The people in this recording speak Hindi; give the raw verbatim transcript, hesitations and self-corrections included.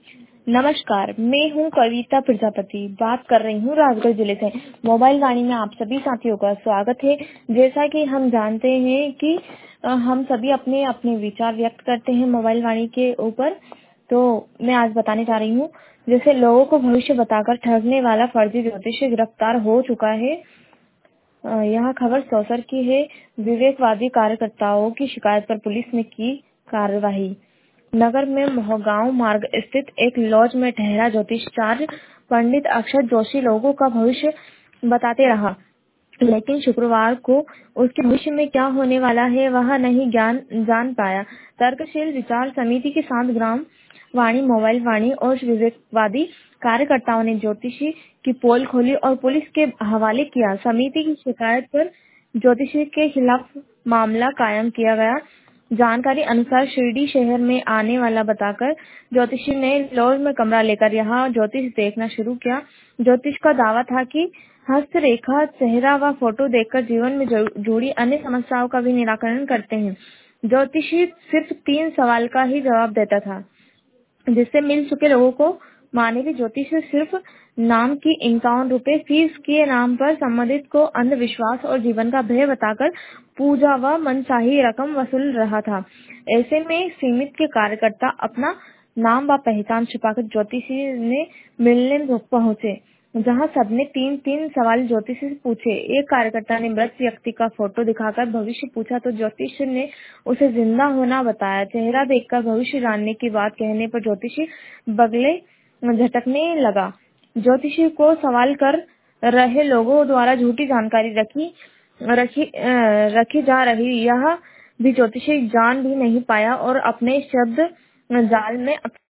नमस्कार, मैं हूँ कविता प्रजापति, बात कर रही हूँ राजगढ़ जिले से। मोबाइल वाणी में आप सभी साथियों का स्वागत है। जैसा कि हम जानते हैं कि हम सभी अपने अपने विचार व्यक्त करते हैं मोबाइल वाणी के ऊपर, तो मैं आज बताने जा रही हूँ। जैसे लोगों को भविष्य बताकर ठगने वाला फर्जी ज्योतिषी गिरफ्तार हो चुका है। यह खबर सौसर की है। विवेकवादी कार्यकर्ताओं की शिकायत पर पुलिस ने की कार्रवाई। नगर में मोहगांव मार्ग स्थित एक लॉज में ठहरा ज्योतिषाचार्य पंडित अक्षत जोशी लोगों का भविष्य बताते रहा, लेकिन शुक्रवार को उसके भविष्य में क्या होने वाला है वह नहीं ज्ञान जान पाया। तर्कशील विचार समिति के साथ ग्राम वाणी, मोबाइल वाणी और विवेकवादी कार्यकर्ताओं ने ज्योतिषी की पोल खोली और पुलिस के हवाले किया। समिति की शिकायत पर ज्योतिषी के खिलाफ मामला कायम किया गया। जानकारी अनुसार शिरडी शहर में आने वाला बताकर ज्योतिषी ने लॉज में कमरा लेकर यहाँ ज्योतिष देखना शुरू किया। ज्योतिष का दावा था कि हस्तरेखा, चेहरा व फोटो देखकर जीवन में जुड़ी अन्य समस्याओं का भी निराकरण करते हैं। ज्योतिषी सिर्फ तीन सवाल का ही जवाब देता था, जिससे मिल चुके लोगों को मानवीय ज्योतिष सिर्फ नाम की इक्यावन रुपए फीस के नाम पर संबंधित को अंधविश्वास और जीवन का भय बताकर पूजा व मनचाही रकम वसूल रहा था। ऐसे में सीमित के कार्यकर्ता अपना नाम व पहचान छुपाकर ज्योतिषी ने मिलने पहुंचे, जहां सबने तीन तीन सवाल ज्योतिषी से पूछे। एक कार्यकर्ता ने मृत व्यक्ति का फोटो दिखाकर भविष्य पूछा तो ज्योतिषी ने उसे जिंदा होना बताया। चेहरा देखकर भविष्य जानने की बात कहने पर ज्योतिषी बगले झटकने लगा। ज्योतिषी को सवाल कर रहे लोगों द्वारा झूठी जानकारी रखी रखी रखी जा रही, यह भी ज्योतिषी जान भी नहीं पाया और अपने शब्द जाल में